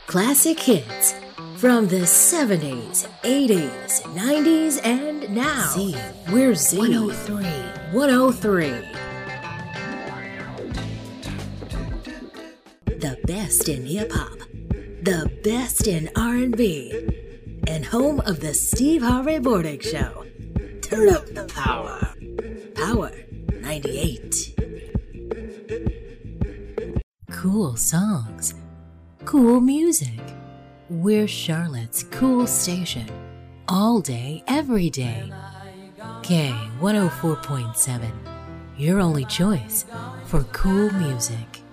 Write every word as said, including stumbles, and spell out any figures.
Classic hits from the seventies, eighties, nineties, and now. Z. We're Z. one oh three. one oh three. The best in hip-hop. The best in R and B. And home of the Steve Harvey Morning Show. Turn up the power. Power ninety-eight. Cool songs. Cool music. We're Charlotte's cool station. All day, every day. K one oh four point seven. Your only choice for cool music.